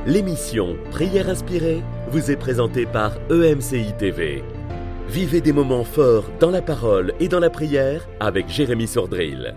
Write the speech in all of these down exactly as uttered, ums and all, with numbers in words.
L'émission Prière inspirée vous est présentée par E M C I T V. Vivez des moments forts dans la parole et dans la prière avec Jérémy Sordrill.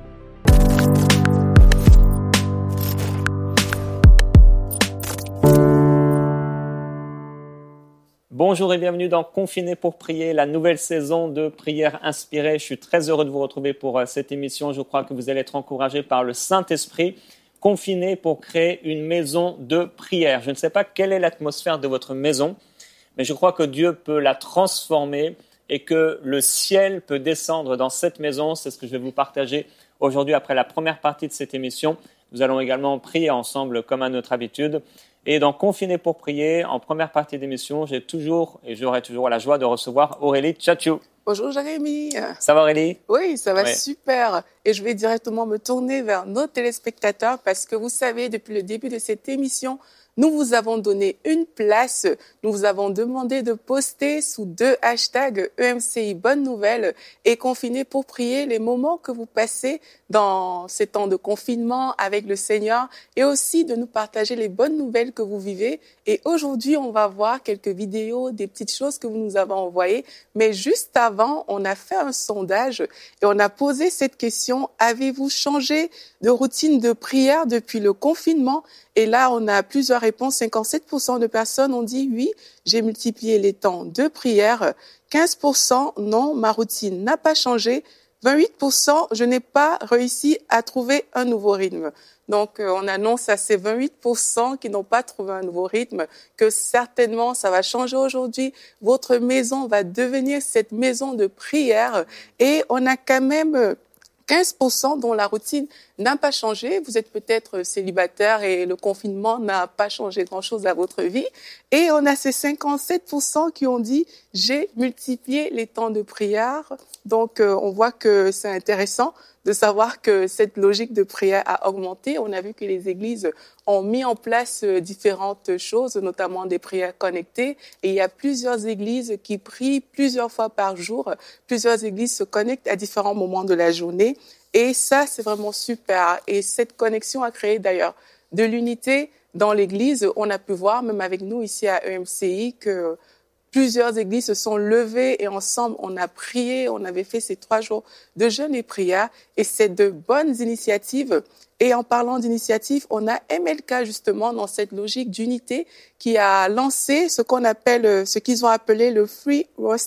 Bonjour et bienvenue dans Confiné pour prier, la nouvelle saison de Prière inspirée. Je suis très heureux de vous retrouver pour cette émission. Je crois que vous allez être encouragés par le Saint-Esprit. Confiné pour créer une maison de prière. Je ne sais pas quelle est l'atmosphère de votre maison, mais je crois que Dieu peut la transformer et que le ciel peut descendre dans cette maison. C'est ce que je vais vous partager aujourd'hui après la première partie de cette émission. Nous allons également prier ensemble comme à notre habitude. Et dans Confiné pour prier, en première partie d'émission, j'ai toujours et j'aurai toujours la joie de recevoir Aurélie Tchatchou. Bonjour Jérémy. Ça va Aurélie? Oui, ça va ouais. super. Et je vais directement me tourner vers nos téléspectateurs parce que vous savez, depuis le début de cette émission, nous vous avons donné une place. Nous vous avons demandé de poster sous deux hashtags E M C I Bonne Nouvelle et Confiné pour prier les moments que vous passez dans ces temps de confinement avec le Seigneur et aussi de nous partager les bonnes nouvelles que vous vivez. Et aujourd'hui, on va voir quelques vidéos, des petites choses que vous nous avez envoyées. Mais juste avant, on a fait un sondage et on a posé cette question. Avez-vous changé de routine de prière depuis le confinement? Et là, on a plusieurs réponses. cinquante-sept pour cent de personnes ont dit oui, j'ai multiplié les temps de prière. quinze pour cent non, ma routine n'a pas changé. vingt-huit pour cent je n'ai pas réussi à trouver un nouveau rythme. Donc, euh, on annonce à ces vingt-huit pour cent qui n'ont pas trouvé un nouveau rythme que certainement ça va changer aujourd'hui. Votre maison va devenir cette maison de prière et on a quand même quinze pour cent dont la routine n'a pas changé. Vous êtes peut-être célibataire et le confinement n'a pas changé grand-chose à votre vie. Et on a ces cinquante-sept pour cent qui ont dit « j'ai multiplié les temps de prière ». Donc, euh, on voit que c'est intéressant de savoir que cette logique de prière a augmenté. On a vu que les églises ont mis en place différentes choses, notamment des prières connectées. Et il y a plusieurs églises qui prient plusieurs fois par jour. Plusieurs églises se connectent à différents moments de la journée. Et ça, c'est vraiment super. Et cette connexion a créé d'ailleurs de l'unité dans l'église. On a pu voir, même avec nous ici à E M C I, que plusieurs églises se sont levées et ensemble, on a prié. On avait fait ces trois jours de jeûne et prière. Et c'est de bonnes initiatives. Et en parlant d'initiatives, on a M L K justement dans cette logique d'unité qui a lancé ce qu'on appelle, ce qu'ils ont appelé le free,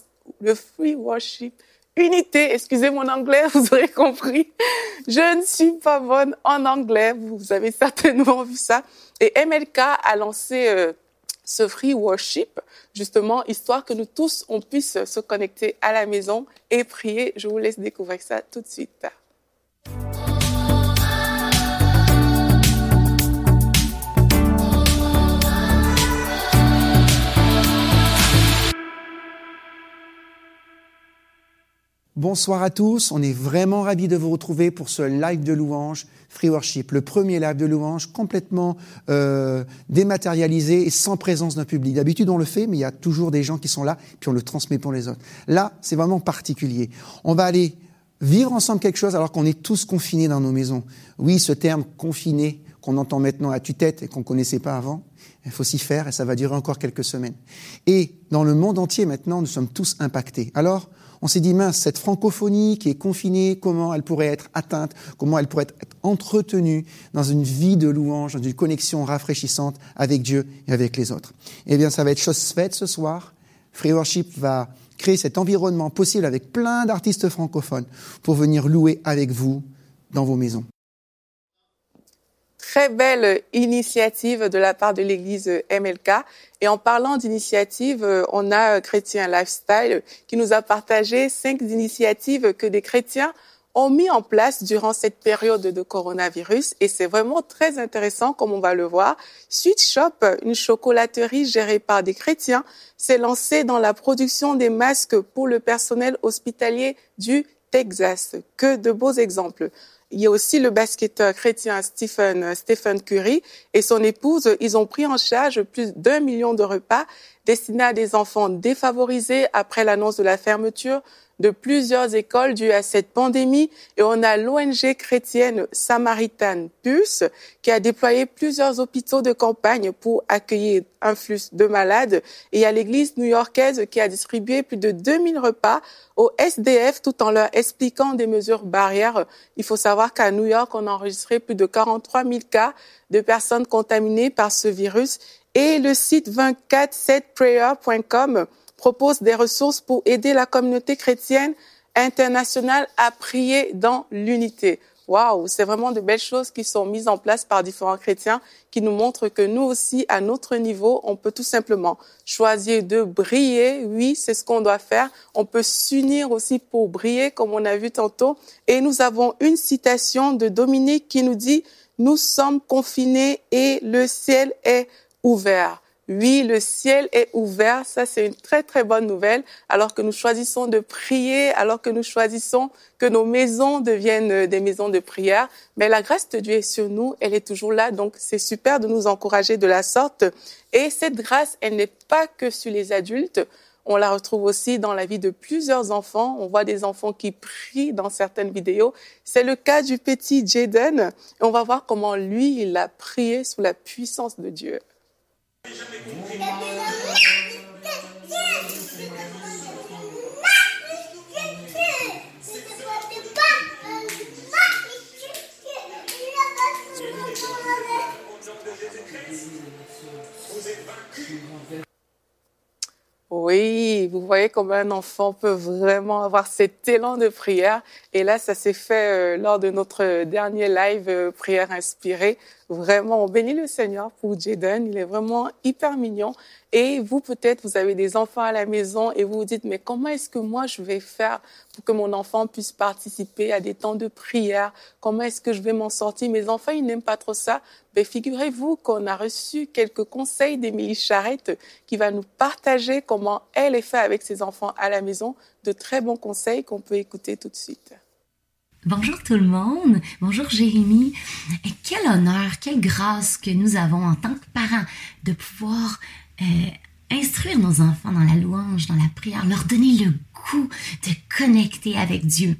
le free worship. Unité, excusez mon anglais, vous aurez compris. Je ne suis pas bonne en anglais, vous avez certainement vu ça. Et M L K a lancé euh, ce free worship, justement, histoire que nous tous, on puisse se connecter à la maison et prier. Je vous laisse découvrir ça tout de suite. Bonsoir à tous, on est vraiment ravis de vous retrouver pour ce live de louange Free Worship, le premier live de louange complètement euh, dématérialisé et sans présence d'un public. D'habitude on le fait, mais il y a toujours des gens qui sont là, puis on le transmet pour les autres. Là, c'est vraiment particulier. On va aller vivre ensemble quelque chose alors qu'on est tous confinés dans nos maisons. Oui, ce terme confiné qu'on entend maintenant à tue-tête et qu'on connaissait pas avant, il faut s'y faire et ça va durer encore quelques semaines. Et dans le monde entier maintenant, nous sommes tous impactés. Alors, on s'est dit, mince, cette francophonie qui est confinée, comment elle pourrait être atteinte, comment elle pourrait être entretenue dans une vie de louange, dans une connexion rafraîchissante avec Dieu et avec les autres. Eh bien, ça va être chose faite ce soir. Free Worship va créer cet environnement possible avec plein d'artistes francophones pour venir louer avec vous dans vos maisons. Très belle initiative de la part de l'église M L K. Et en parlant d'initiative, on a Chrétien Lifestyle qui nous a partagé cinq initiatives que des chrétiens ont mis en place durant cette période de coronavirus. Et c'est vraiment très intéressant, comme on va le voir. Sweet Shop, une chocolaterie gérée par des chrétiens, s'est lancée dans la production des masques pour le personnel hospitalier du Texas. Que de beaux exemples. Il y a aussi le basketteur chrétien Stephen, Stephen Curry et son épouse. Ils ont pris en charge plus d'un million de repas destinés à des enfants défavorisés après l'annonce de la fermeture de plusieurs écoles dues à cette pandémie. Et on a l'O N G chrétienne Samaritan Pulse qui a déployé plusieurs hôpitaux de campagne pour accueillir un flux de malades. Et il y a l'église new-yorkaise qui a distribué plus de deux mille repas aux S D F tout en leur expliquant des mesures barrières. Il faut savoir qu'à New York, on a enregistré plus de quarante-trois mille cas de personnes contaminées par ce virus. Et le site vingt-quatre sept prayer point com propose des ressources pour aider la communauté chrétienne internationale à prier dans l'unité. Waouh, c'est vraiment de belles choses qui sont mises en place par différents chrétiens qui nous montrent que nous aussi, à notre niveau, on peut tout simplement choisir de briller. Oui, c'est ce qu'on doit faire. On peut s'unir aussi pour briller, comme on a vu tantôt. Et nous avons une citation de Dominique qui nous dit « Nous sommes confinés et le ciel est ouvert ». Oui, le ciel est ouvert. Ça, c'est une très, très bonne nouvelle. Alors que nous choisissons de prier, alors que nous choisissons que nos maisons deviennent des maisons de prière. Mais la grâce de Dieu est sur nous. Elle est toujours là. Donc, c'est super de nous encourager de la sorte. Et cette grâce, elle n'est pas que sur les adultes. On la retrouve aussi dans la vie de plusieurs enfants. On voit des enfants qui prient dans certaines vidéos. C'est le cas du petit Jaden. Et on va voir comment lui, il a prié sous la puissance de Dieu. Oui, vous voyez comment un enfant peut vraiment avoir cet élan de prière. Et là, ça s'est fait euh, lors de notre dernier live euh, Prière inspirée. Vraiment, on bénit le Seigneur pour Jaden. Il est vraiment hyper mignon. Et vous, peut-être, vous avez des enfants à la maison et vous vous dites, mais comment est-ce que moi, je vais faire pour que mon enfant puisse participer à des temps de prière? Comment est-ce que je vais m'en sortir? Mes enfants, ils n'aiment pas trop ça. Mais figurez-vous qu'on a reçu quelques conseils d'Émilie Charrette qui va nous partager comment elle est faite avec ses enfants à la maison. De très bons conseils qu'on peut écouter tout de suite. Bonjour tout le monde, bonjour Jérémy. Et quel honneur, quelle grâce que nous avons en tant que parents de pouvoir euh, instruire nos enfants dans la louange, dans la prière, leur donner le goût de connecter avec Dieu.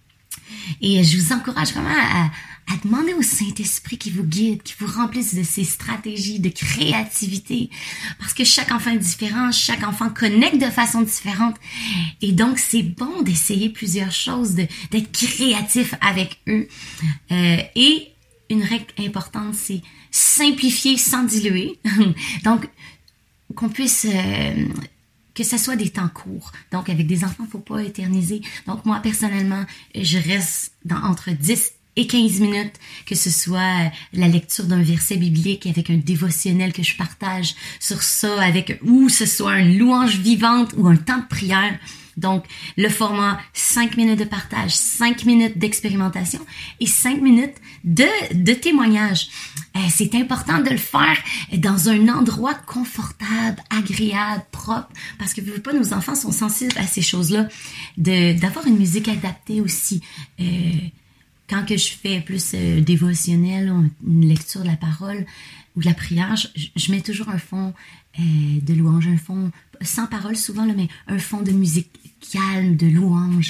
Et je vous encourage vraiment à, à demander au Saint-Esprit qui vous guide, qui vous remplisse de ses stratégies, de créativité, parce que chaque enfant est différent, chaque enfant connecte de façon différente, et donc c'est bon d'essayer plusieurs choses, de, d'être créatif avec eux. Euh, et une règle importante, c'est simplifier sans diluer. Donc, qu'on puisse... Euh, que ce soit des temps courts. Donc, avec des enfants, faut pas éterniser. Donc, moi, personnellement, je reste dans entre dix et quinze minutes, que ce soit la lecture d'un verset biblique avec un dévotionnel que je partage sur ça, avec ou ce soit une louange vivante ou un temps de prière. Donc, le format cinq minutes de partage, cinq minutes d'expérimentation et cinq minutes de, de témoignage. Euh, c'est important de le faire dans un endroit confortable, agréable, propre, parce que, vous voyez pas, nos enfants sont sensibles à ces choses-là, de, d'avoir une musique adaptée aussi. Euh, quand que je fais plus euh, dévotionnel, une lecture de la parole ou de la prière, je, je mets toujours un fond euh, de louange, un fond sans parole souvent, là, mais un fond de musique calme, de louange.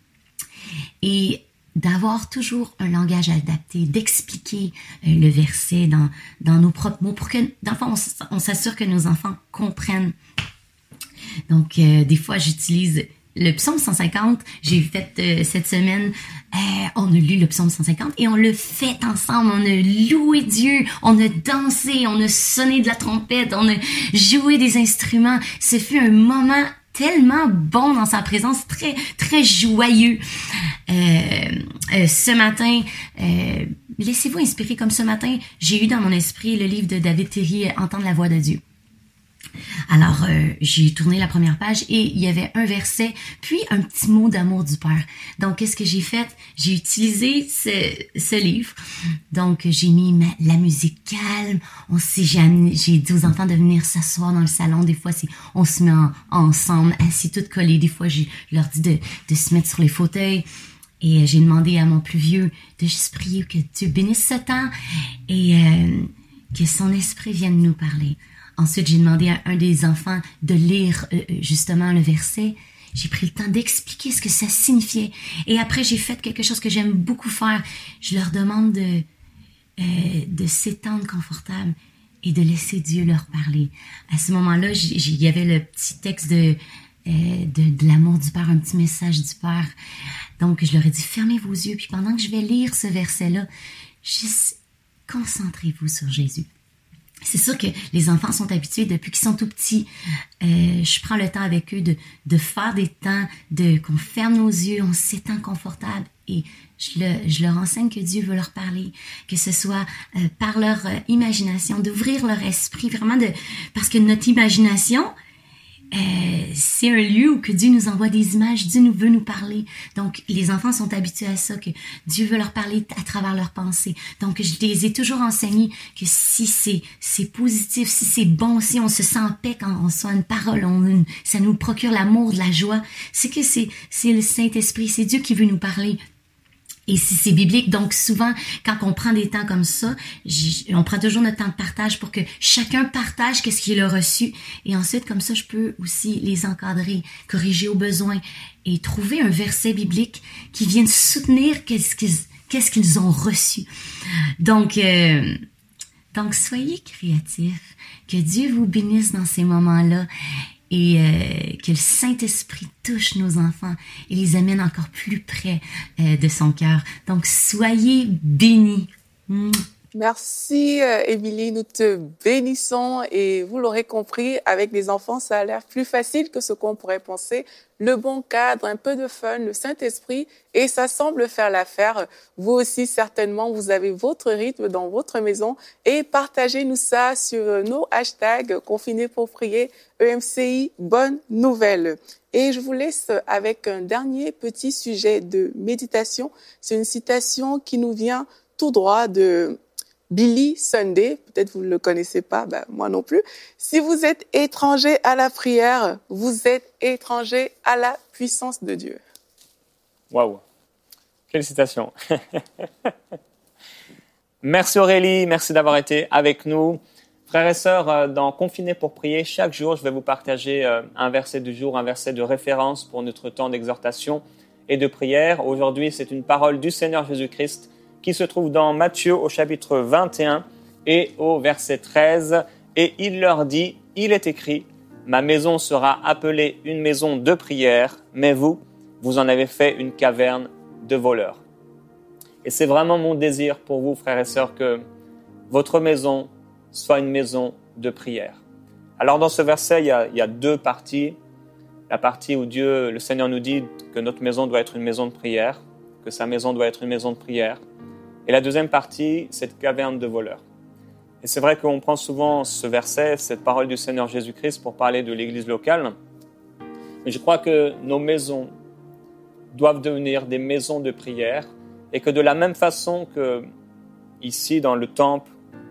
Et d'avoir toujours un langage adapté, d'expliquer euh, le verset dans, dans nos propres mots pour que, dans le fond, on, on s'assure que nos enfants comprennent. Donc, euh, des fois, j'utilise le psaume cent cinquante. J'ai fait euh, cette semaine, euh, on a lu le psaume cent cinquante et on l'a fait ensemble. On a loué Dieu, on a dansé, on a sonné de la trompette, on a joué des instruments. Ce fut un moment tellement bon dans sa présence, très très joyeux. Euh, euh, ce matin, euh, laissez-vous inspirer. Comme ce matin, j'ai eu dans mon esprit le livre de David Terry, Entendre la voix de Dieu. Alors, euh, j'ai tourné la première page et il y avait un verset, puis un petit mot d'amour du Père. Donc, qu'est-ce que j'ai fait? J'ai utilisé ce, ce livre. Donc, j'ai mis ma, la musique calme. On s'est, j'ai, j'ai dit aux enfants de venir s'asseoir dans le salon. Des fois, c'est, on se met en, ensemble, assis tout collés. Des fois, j'ai, je leur dis de, de se mettre sur les fauteuils. Et j'ai demandé à mon plus vieux de juste prier que Dieu bénisse ce temps et euh, que son esprit vienne nous parler. Ensuite, j'ai demandé à un des enfants de lire euh, justement le verset. j'ai pris le temps d'expliquer ce que ça signifiait. Et après, j'ai fait quelque chose que j'aime beaucoup faire. Je leur demande de, euh, de s'étendre confortable et de laisser Dieu leur parler. À ce moment-là, il y avait le petit texte de, euh, de, de l'amour du Père, un petit message du Père. Donc, je leur ai dit, fermez vos yeux. Puis pendant que je vais lire ce verset-là, juste concentrez-vous sur Jésus. C'est sûr que les enfants sont habitués depuis qu'ils sont tout petits. Euh, je prends le temps avec eux de, de faire des temps, de qu'on ferme nos yeux, on s'étend confortable et je, le, je leur enseigne que Dieu veut leur parler, que ce soit euh, par leur euh, imagination, d'ouvrir leur esprit, vraiment de parce que notre imagination, Euh, c'est un lieu où que Dieu nous envoie des images, Dieu nous veut nous parler. Donc, les enfants sont habitués à ça, que Dieu veut leur parler à travers leurs pensées. Donc, je les ai toujours enseignés que si c'est, c'est positif, si c'est bon, si on se sent en paix quand on soit une parole, on, une, ça nous procure l'amour, de la joie, c'est que c'est, c'est le Saint-Esprit, c'est Dieu qui veut nous parler. Et si c'est biblique, donc souvent, quand on prend des temps comme ça, on prend toujours notre temps de partage pour que chacun partage qu'est-ce qu'il a reçu. Et ensuite, comme ça, je peux aussi les encadrer, corriger au besoin et trouver un verset biblique qui vienne soutenir qu'est-ce qu'ils, qu'est-ce qu'ils ont reçu. Donc, euh, donc, soyez créatifs. Que Dieu vous bénisse dans ces moments-là. Et euh, que le Saint-Esprit touche nos enfants et les amène encore plus près euh, de son cœur. Donc, soyez bénis. Mmh. Merci, euh, Émilie. Nous te bénissons et vous l'aurez compris, avec les enfants, ça a l'air plus facile que ce qu'on pourrait penser. Le bon cadre, un peu de fun, le Saint-Esprit, et ça semble faire l'affaire. Vous aussi, certainement, vous avez votre rythme dans votre maison et partagez-nous ça sur nos hashtags confinés pour prier, E M C I, bonne nouvelle. Et je vous laisse avec un dernier petit sujet de méditation. C'est une citation qui nous vient tout droit de Billy Sunday, peut-être vous ne le connaissez pas, ben moi non plus. Si vous êtes étranger à la prière, vous êtes étranger à la puissance de Dieu. Waouh, quelle citation. Merci Aurélie, merci d'avoir été avec nous. Frères et sœurs, dans Confinés pour prier, chaque jour, je vais vous partager un verset du jour, un verset de référence pour notre temps d'exhortation et de prière. Aujourd'hui, c'est une parole du Seigneur Jésus-Christ qui se trouve dans Matthieu au chapitre vingt et un et au verset treize. Et il leur dit, il est écrit, « Ma maison sera appelée une maison de prière, mais vous, vous en avez fait une caverne de voleurs. » Et c'est vraiment mon désir pour vous, frères et sœurs, que votre maison soit une maison de prière. Alors dans ce verset, il y a, il y a deux parties. La partie où Dieu, le Seigneur nous dit que notre maison doit être une maison de prière, que sa maison doit être une maison de prière. Et la deuxième partie, cette caverne de voleurs. Et c'est vrai qu'on prend souvent ce verset, cette parole du Seigneur Jésus-Christ pour parler de l'église locale. Mais je crois que nos maisons doivent devenir des maisons de prière et que de la même façon que ici dans le temple,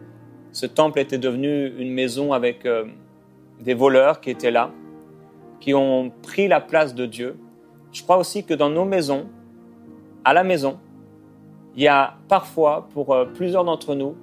ce temple était devenu une maison avec euh, des voleurs qui étaient là, qui ont pris la place de Dieu. Je crois aussi que dans nos maisons, à la maison, il y a parfois, pour euh, plusieurs d'entre nous,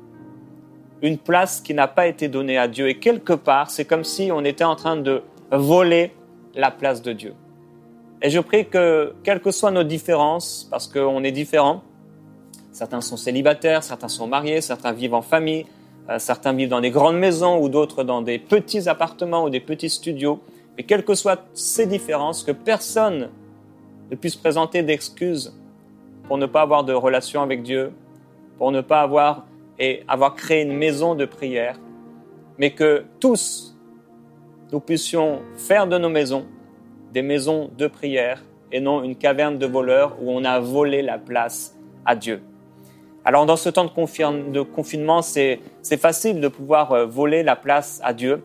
une place qui n'a pas été donnée à Dieu. Et quelque part, c'est comme si on était en train de voler la place de Dieu. Et je prie que, quelles que soient nos différences, parce qu'on est différents, certains sont célibataires, certains sont mariés, certains vivent en famille, euh, certains vivent dans des grandes maisons ou d'autres dans des petits appartements ou des petits studios. Mais quelles que soient ces différences, que personne ne puisse présenter d'excuses pour ne pas avoir de relation avec Dieu, pour ne pas avoir, et avoir créé une maison de prière, mais que tous, nous puissions faire de nos maisons des maisons de prière et non une caverne de voleurs où on a volé la place à Dieu. Alors dans ce temps de, confine, de confinement, c'est, c'est facile de pouvoir voler la place à Dieu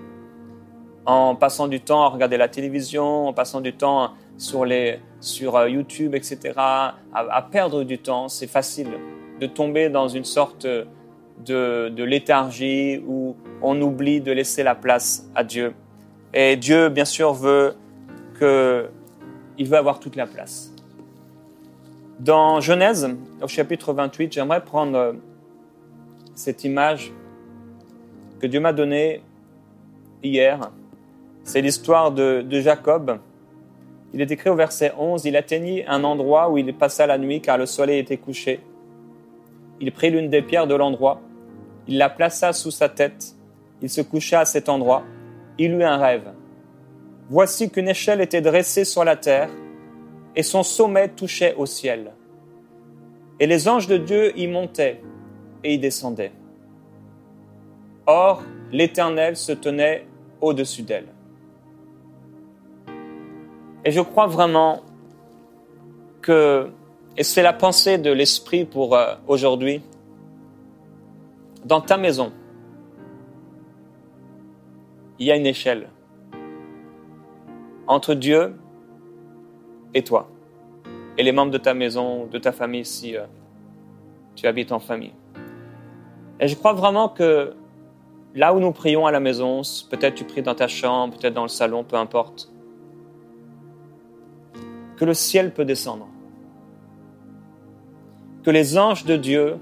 en passant du temps à regarder la télévision, en passant du temps sur, les, sur YouTube, et cetera, à, à perdre du temps. C'est facile de tomber dans une sorte de, de léthargie où on oublie de laisser la place à Dieu. Et Dieu, bien sûr, veut que, il veut avoir toute la place. Dans Genèse, au chapitre vingt-huit, j'aimerais prendre cette image que Dieu m'a donnée hier. C'est l'histoire de, de Jacob. Il est écrit au verset onze, « Il atteignit un endroit où il passa la nuit car le soleil était couché. Il prit l'une des pierres de l'endroit, il la plaça sous sa tête, il se coucha à cet endroit, il eut un rêve. Voici qu'une échelle était dressée sur la terre et son sommet touchait au ciel. Et les anges de Dieu y montaient et y descendaient. Or, l'Éternel se tenait au-dessus d'elle. » Et je crois vraiment que, et c'est la pensée de l'Esprit pour euh, aujourd'hui, dans ta maison, il y a une échelle entre Dieu et toi, et les membres de ta maison, de ta famille, si euh, tu habites en famille. Et je crois vraiment que là où nous prions à la maison, peut-être tu pries dans ta chambre, peut-être dans le salon, peu importe, que le ciel peut descendre, que les anges de Dieu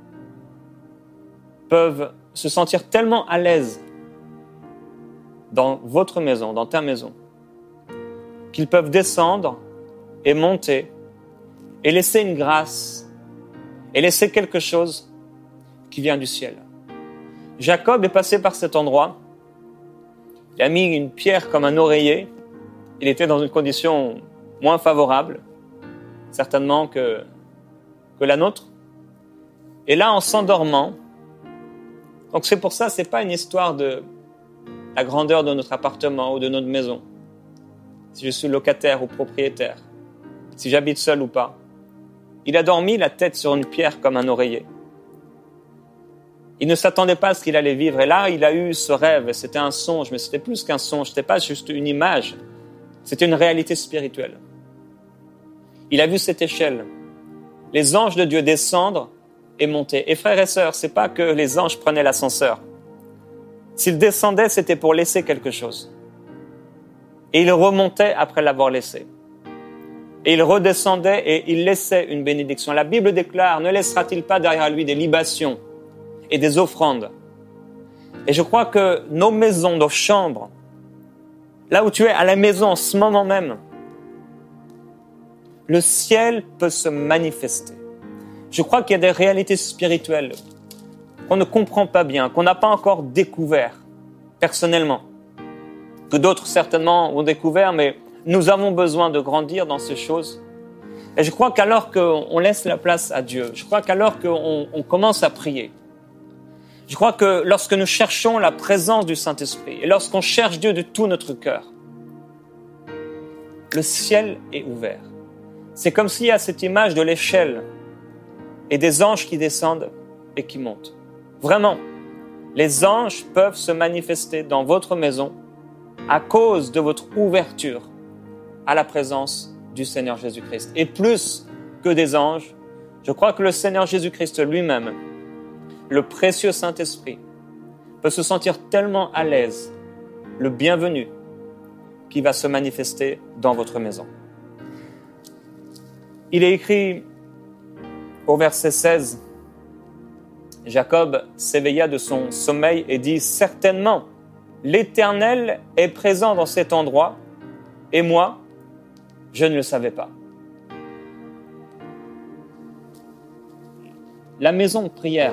peuvent se sentir tellement à l'aise dans votre maison, dans ta maison, qu'ils peuvent descendre et monter et laisser une grâce et laisser quelque chose qui vient du ciel. Jacob est passé par cet endroit, il a mis une pierre comme un oreiller, il était dans une condition moins favorable, certainement que, que la nôtre. Et là, en s'endormant, donc c'est pour ça, c'est pas une histoire de la grandeur de notre appartement ou de notre maison, si je suis locataire ou propriétaire, si j'habite seul ou pas. Il a dormi la tête sur une pierre comme un oreiller. Il ne s'attendait pas à ce qu'il allait vivre. Et là, il a eu ce rêve. C'était un songe, mais c'était plus qu'un songe. C'était pas juste une image. C'était une réalité spirituelle. Il a vu cette échelle. Les anges de Dieu descendre et monter. Et frères et sœurs, c'est pas que les anges prenaient l'ascenseur. S'ils descendaient, c'était pour laisser quelque chose. Et ils remontaient après l'avoir laissé. Et ils redescendaient et ils laissaient une bénédiction. La Bible déclare, ne laissera-t-il pas derrière lui des libations et des offrandes? Et je crois que nos maisons, nos chambres, là où tu es à la maison en ce moment même, le ciel peut se manifester. Je crois qu'il y a des réalités spirituelles qu'on ne comprend pas bien, qu'on n'a pas encore découvert personnellement, que d'autres certainement ont découvert, mais nous avons besoin de grandir dans ces choses. Et je crois qu'alors qu'on laisse la place à Dieu, je crois qu'alors qu'on on commence à prier, je crois que lorsque nous cherchons la présence du Saint-Esprit et lorsqu'on cherche Dieu de tout notre cœur, le ciel est ouvert. C'est comme s'il y a cette image de l'échelle et des anges qui descendent et qui montent. Vraiment, les anges peuvent se manifester dans votre maison à cause de votre ouverture à la présence du Seigneur Jésus-Christ. Et plus que des anges, je crois que le Seigneur Jésus-Christ lui-même, le précieux Saint-Esprit, peut se sentir tellement à l'aise, le bienvenu, qui va se manifester dans votre maison. Il est écrit au verset seize, Jacob s'éveilla de son sommeil et dit « Certainement, l'Éternel est présent dans cet endroit, et moi, je ne le savais pas. » La maison de prière.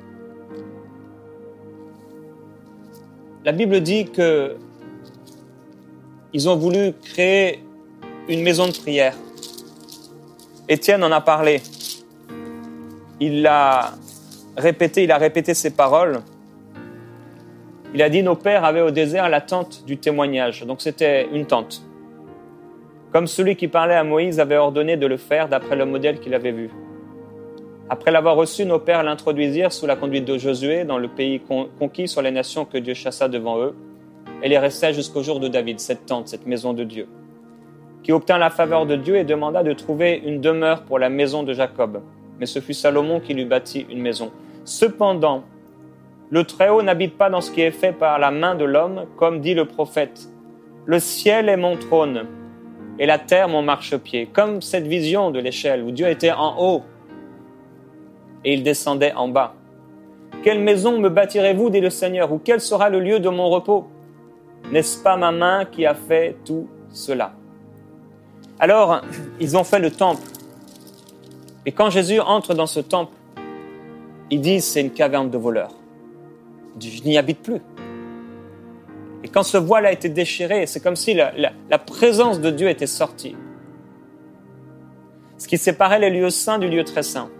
La Bible dit que ils ont voulu créer une maison de prière. Étienne en a parlé. Il l'a répété, il a répété ces paroles. Il a dit, nos pères avaient au désert la tente du témoignage. Donc c'était une tente. Comme celui qui parlait à Moïse avait ordonné de le faire d'après le modèle qu'il avait vu. Après l'avoir reçu, nos pères l'introduisirent sous la conduite de Josué dans le pays conquis sur les nations que Dieu chassa devant eux. Elle y resta jusqu'au jour de David, cette tente, cette maison de Dieu, qui obtint la faveur de Dieu et demanda de trouver une demeure pour la maison de Jacob. Mais ce fut Salomon qui lui bâtit une maison. Cependant, le Très-Haut n'habite pas dans ce qui est fait par la main de l'homme, comme dit le prophète. Le ciel est mon trône et la terre mon marchepied. Comme cette vision de l'échelle où Dieu était en haut et il descendait en bas. Quelle maison me bâtirez-vous, dit le Seigneur, ou quel sera le lieu de mon repos? N'est-ce pas ma main qui a fait tout cela? Alors, ils ont fait le temple. Et quand Jésus entre dans ce temple, ils disent c'est une caverne de voleurs. Il dit, je n'y habite plus. Et quand ce voile a été déchiré, c'est comme si la, la, la présence de Dieu était sortie. Ce qui séparait les lieux saints du lieu très saint.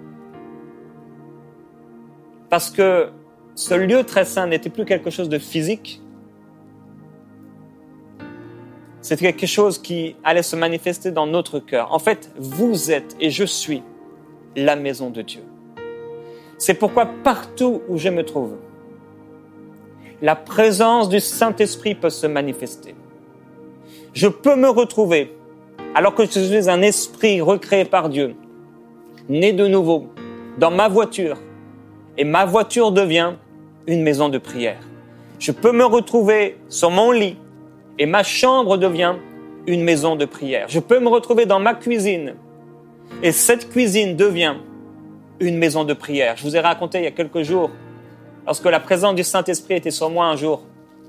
Parce que ce lieu très saint n'était plus quelque chose de physique. C'était quelque chose qui allait se manifester dans notre cœur. En fait, vous êtes et je suis la maison de Dieu. C'est pourquoi partout où je me trouve, la présence du Saint-Esprit peut se manifester. Je peux me retrouver, alors que je suis un esprit recréé par Dieu, né de nouveau, dans ma voiture, et ma voiture devient une maison de prière. Je peux me retrouver sur mon lit, et ma chambre devient une maison de prière. Je peux me retrouver dans ma cuisine, et cette cuisine devient une maison de prière. Je vous ai raconté il y a quelques jours, lorsque la présence du Saint-Esprit était sur moi un jour,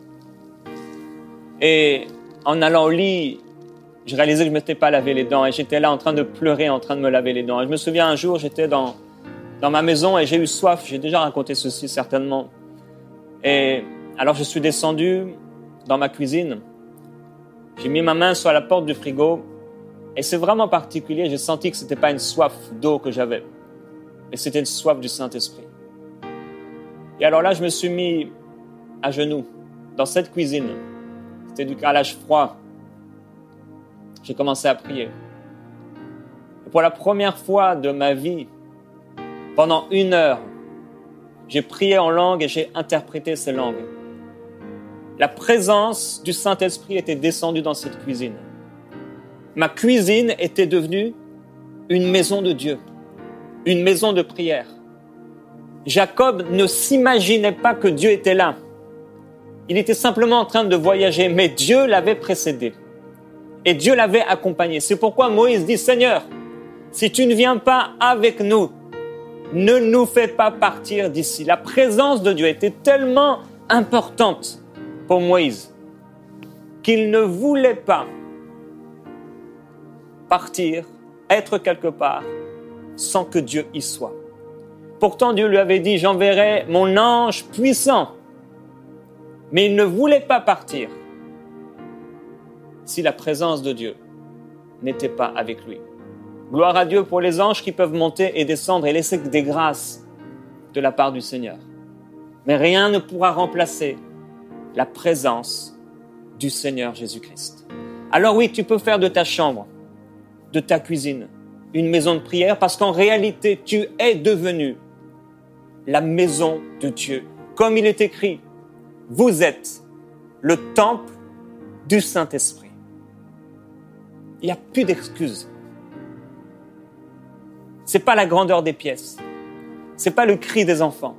et en allant au lit, je réalisais que je ne m'étais pas lavé les dents, et j'étais là en train de pleurer, en train de me laver les dents. Et je me souviens un jour, j'étais dans, dans ma maison et j'ai eu soif. J'ai déjà raconté ceci certainement. Et alors je suis descendu dans ma cuisine, j'ai mis ma main sur la porte du frigo, et c'est vraiment particulier, j'ai senti que ce n'était pas une soif d'eau que j'avais, mais c'était une soif du Saint-Esprit. Et alors là, je me suis mis à genoux dans cette cuisine. C'était du carrelage froid. J'ai commencé à prier. Et pour la première fois de ma vie, pendant une heure, j'ai prié en langue et j'ai interprété ces langues. La présence du Saint-Esprit était descendue dans cette cuisine. Ma cuisine était devenue une maison de Dieu, une maison de prière. Jacob ne s'imaginait pas que Dieu était là. Il était simplement en train de voyager, mais Dieu l'avait précédé. Et Dieu l'avait accompagné. C'est pourquoi Moïse dit, Seigneur, si tu ne viens pas avec nous, ne nous fais pas partir d'ici. La présence de Dieu était tellement importante pour Moïse qu'il ne voulait pas partir, être quelque part, sans que Dieu y soit. Pourtant, Dieu lui avait dit, j'enverrai mon ange puissant. Mais il ne voulait pas partir si la présence de Dieu n'était pas avec lui. Gloire à Dieu pour les anges qui peuvent monter et descendre et laisser des grâces de la part du Seigneur. Mais rien ne pourra remplacer la présence du Seigneur Jésus-Christ. Alors oui, tu peux faire de ta chambre, de ta cuisine, une maison de prière parce qu'en réalité, tu es devenu la maison de Dieu. Comme il est écrit, vous êtes le temple du Saint-Esprit. Il n'y a plus d'excuses. Ce n'est pas la grandeur des pièces. Ce n'est pas le cri des enfants.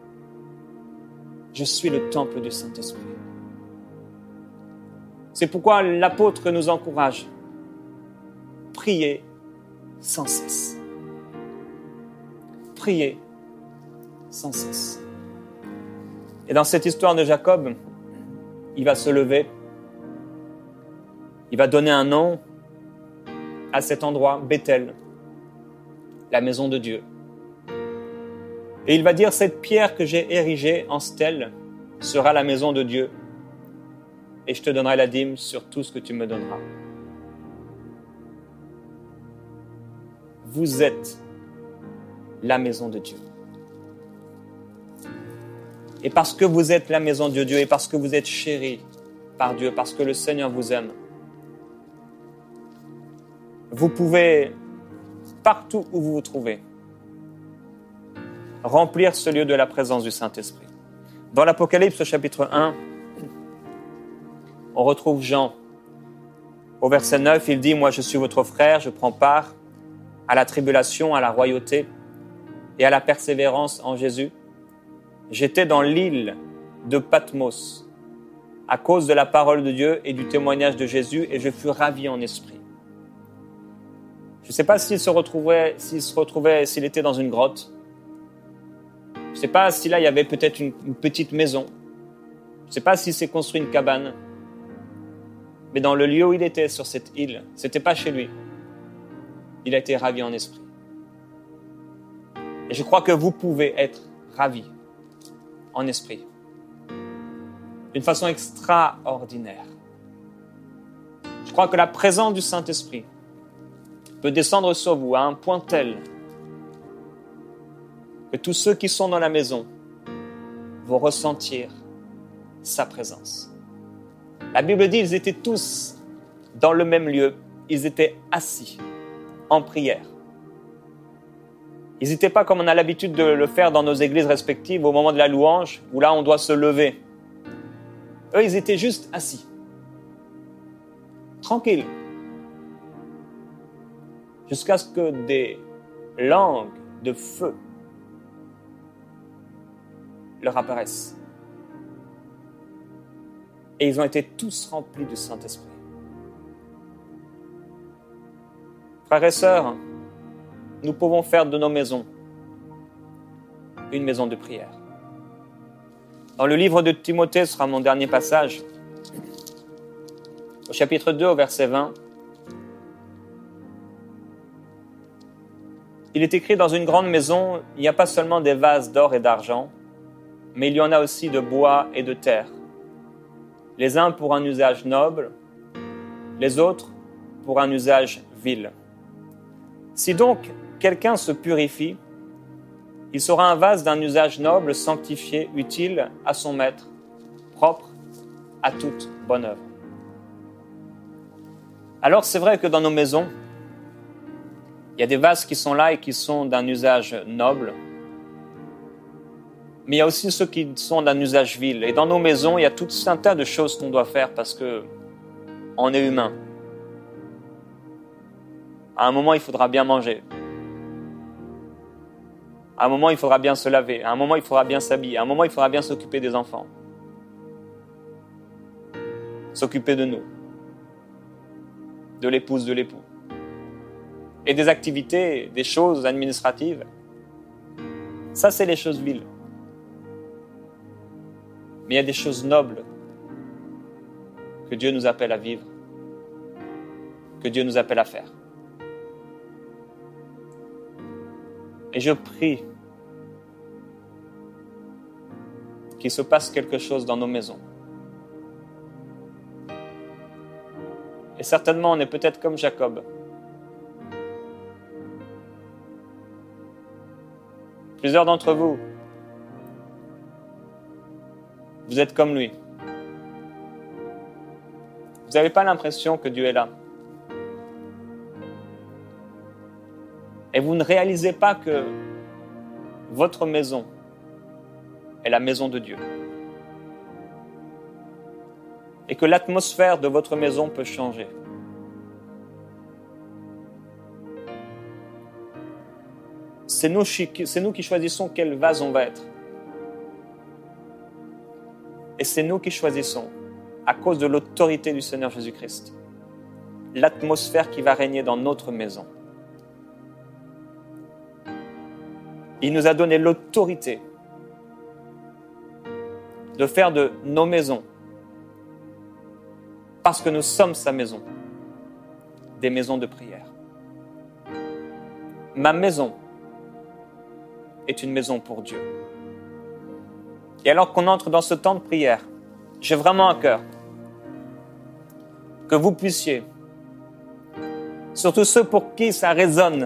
Je suis le temple du Saint-Esprit. C'est pourquoi l'apôtre nous encourage. Priez sans cesse. Priez sans cesse. Et dans cette histoire de Jacob, il va se lever, il va donner un nom à cet endroit, Bethel, la maison de Dieu. Et il va dire, cette pierre que j'ai érigée en stèle sera la maison de Dieu, et je te donnerai la dîme sur tout ce que tu me donneras. Vous êtes la maison de Dieu. Et parce que vous êtes la maison de Dieu et parce que vous êtes chéris par Dieu, parce que le Seigneur vous aime, vous pouvez, partout où vous vous trouvez, remplir ce lieu de la présence du Saint-Esprit. Dans l'Apocalypse, au chapitre un, on retrouve Jean. Au verset neuf, il dit « Moi, je suis votre frère, je prends part à la tribulation, à la royauté et à la persévérance en Jésus. J'étais dans l'île de Patmos à cause de la parole de Dieu et du témoignage de Jésus et je fus ravi en esprit. » Je ne sais pas s'il se retrouvait, s'il se retrouvait, s'il était dans une grotte. Je ne sais pas si là, il y avait peut-être une, une petite maison. Je ne sais pas s'il s'est construit une cabane. Mais dans le lieu où il était, sur cette île, ce n'était pas chez lui. il a été ravi en esprit. Et je crois que vous pouvez être ravis en esprit d'une façon extraordinaire. Je crois que la présence du Saint-Esprit peut descendre sur vous à un point tel que tous ceux qui sont dans la maison vont ressentir sa présence. La Bible dit qu'ils étaient tous dans le même lieu, ils étaient assis en prière. Ils n'étaient pas comme on a l'habitude de le faire dans nos églises respectives au moment de la louange, où là on doit se lever. Eux, ils étaient juste assis, tranquilles, jusqu'à ce que des langues de feu leur apparaissent. Et ils ont été tous remplis du Saint-Esprit. Frères et sœurs, nous pouvons faire de nos maisons une maison de prière. Dans le livre de Timothée, ce sera mon dernier passage, au chapitre deux, au verset vingt, il est écrit: dans une grande maison, il n'y a pas seulement des vases d'or et d'argent, mais il y en a aussi de bois et de terre, les uns pour un usage noble, les autres pour un usage vil. Si donc quelqu'un se purifie, il sera un vase d'un usage noble, sanctifié, utile à son maître, propre à toute bonne œuvre. Alors c'est vrai que dans nos maisons, il y a des vases qui sont là et qui sont d'un usage noble, mais il y a aussi ceux qui sont d'un usage vil. Et dans nos maisons, il y a tout un tas de choses qu'on doit faire parce que on est humain. À un moment, il faudra bien manger. À un moment, il faudra bien se laver. À un moment, il faudra bien s'habiller. À un moment, il faudra bien s'occuper des enfants. S'occuper de nous. De l'épouse, de l'époux. Et des activités, des choses administratives. Ça, c'est les choses viles. Mais il y a des choses nobles que Dieu nous appelle à vivre, que Dieu nous appelle à faire. Et je prie qu'il se passe quelque chose dans nos maisons. Et certainement, on est peut-être comme Jacob. Plusieurs d'entre vous, vous êtes comme lui. Vous n'avez pas l'impression que Dieu est là. Et vous ne réalisez pas que votre maison est la maison de Dieu. Et que l'atmosphère de votre maison peut changer. C'est nous, c'est nous qui choisissons quel vase on va être. Et c'est nous qui choisissons, à cause de l'autorité du Seigneur Jésus-Christ, l'atmosphère qui va régner dans notre maison. Il nous a donné l'autorité de faire de nos maisons, parce que nous sommes sa maison, des maisons de prière. Ma maison est une maison pour Dieu. Et alors qu'on entre dans ce temps de prière, j'ai vraiment à cœur que vous puissiez, surtout ceux pour qui ça résonne,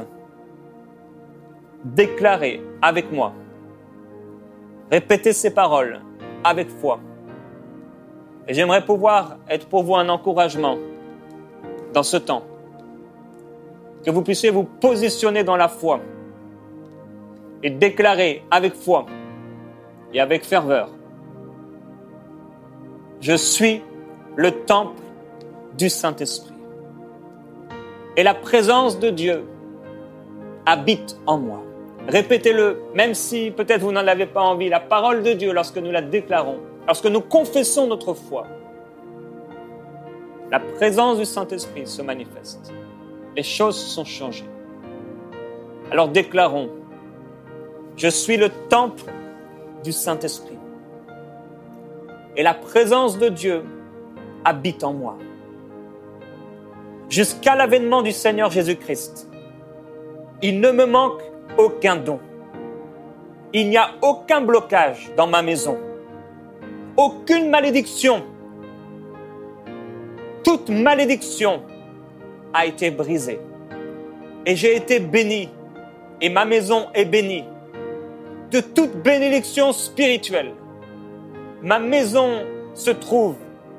déclarer avec moi, répéter ces paroles avec foi. Et j'aimerais pouvoir être pour vous un encouragement dans ce temps, que vous puissiez vous positionner dans la foi et déclarer avec foi et avec ferveur: je suis le temple du Saint-Esprit. Et la présence de Dieu habite en moi. Répétez-le, même si peut-être vous n'en avez pas envie. La parole de Dieu, lorsque nous la déclarons, lorsque nous confessons notre foi, la présence du Saint-Esprit se manifeste. Les choses sont changées. Alors déclarons: je suis le temple du Saint-Esprit. Et la présence de Dieu habite en moi. Jusqu'à l'avènement du Seigneur Jésus-Christ, Il ne me manque aucun don. Il n'y a aucun blocage dans ma maison. Aucune malédiction. Toute malédiction a été brisée. Et j'ai été béni. Et ma maison est bénie. De toute bénédiction spirituelle. Ma maison se trouve.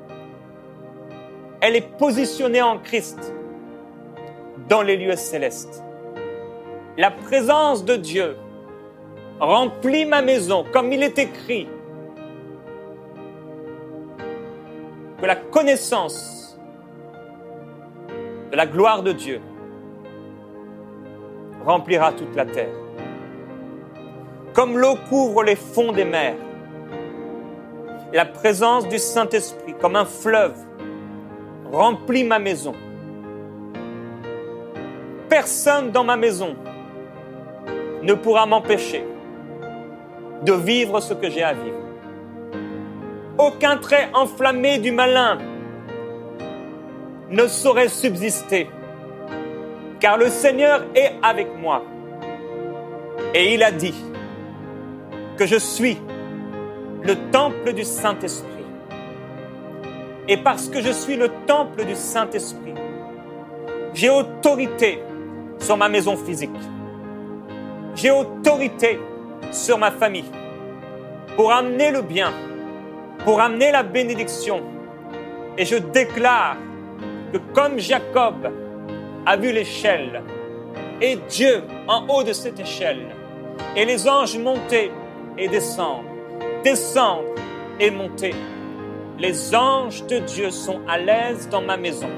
Elle est positionnée en Christ dans les lieux célestes. La présence de Dieu remplit ma maison, comme il est écrit, que la connaissance de la gloire de Dieu remplira toute la terre. Comme l'eau couvre les fonds des mers, la présence du Saint-Esprit, comme un fleuve, remplit ma maison. Personne dans ma maison ne pourra m'empêcher de vivre ce que j'ai à vivre. Aucun trait enflammé du malin ne saurait subsister, car le Seigneur est avec moi. Et il a dit que je suis le temple du Saint-Esprit. Et parce que je suis le temple du Saint-Esprit, j'ai autorité sur ma maison physique. J'ai autorité sur ma famille pour amener le bien, pour amener la bénédiction. Et je déclare que comme Jacob a vu l'échelle et Dieu en haut de cette échelle, et les anges monter et descendre, descendre et monter, les anges de Dieu sont à l'aise dans ma maison.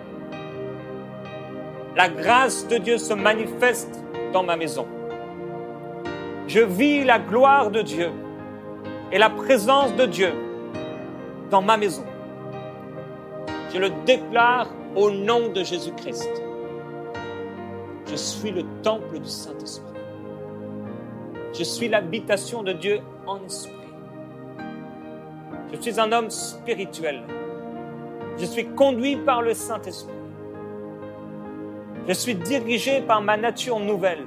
La grâce de Dieu se manifeste dans ma maison. Je vis la gloire de Dieu et la présence de Dieu dans ma maison. Je le déclare au nom de Jésus-Christ. Je suis le temple du Saint-Esprit. Je suis l'habitation de Dieu en esprit. Je suis un homme spirituel. Je suis conduit par le Saint-Esprit. Je suis dirigé par ma nature nouvelle.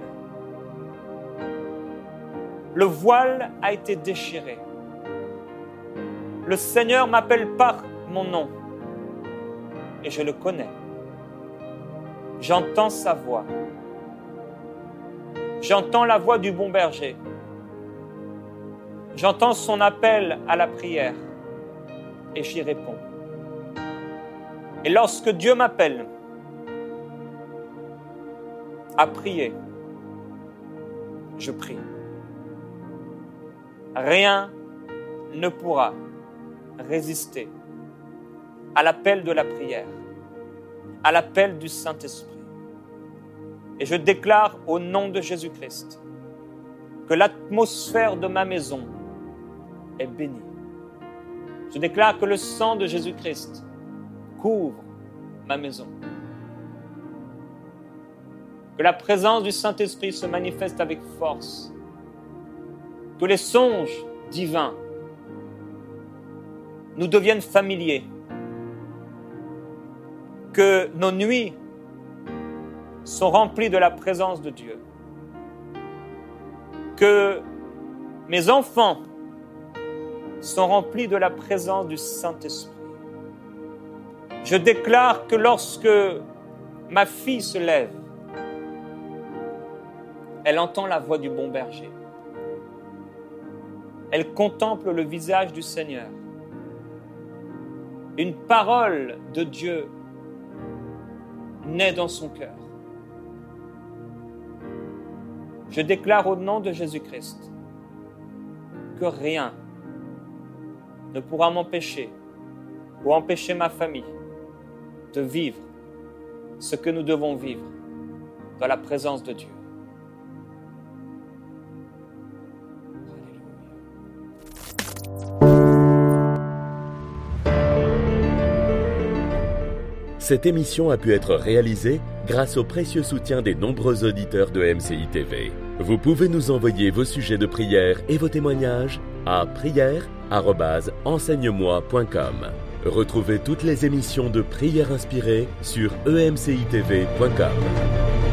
Le voile a été déchiré. Le Seigneur m'appelle par mon nom et je le connais. J'entends sa voix. J'entends la voix du bon berger. J'entends son appel à la prière et j'y réponds. Et lorsque Dieu m'appelle à prier, je prie. Rien ne pourra résister à l'appel de la prière, à l'appel du Saint-Esprit. Et je déclare au nom de Jésus-Christ que l'atmosphère de ma maison est bénie. Je déclare que le sang de Jésus-Christ couvre ma maison. Que la présence du Saint-Esprit se manifeste avec force. Que les songes divins nous deviennent familiers. Que nos nuits sont remplies de la présence de Dieu. Que mes enfants sont remplis de la présence du Saint-Esprit. Je déclare que lorsque ma fille se lève, elle entend la voix du bon berger. Elle contemple le visage du Seigneur. Une parole de Dieu naît dans son cœur. Je déclare au nom de Jésus-Christ que rien ne pourra m'empêcher ou empêcher ma famille de vivre ce que nous devons vivre dans la présence de Dieu. Cette émission a pu être réalisée grâce au précieux soutien des nombreux auditeurs de M C I T V. Vous pouvez nous envoyer vos sujets de prière et vos témoignages à prière arobase enseigne moi point com. Retrouvez toutes les émissions de Prière Inspirée sur e m c i t v point com.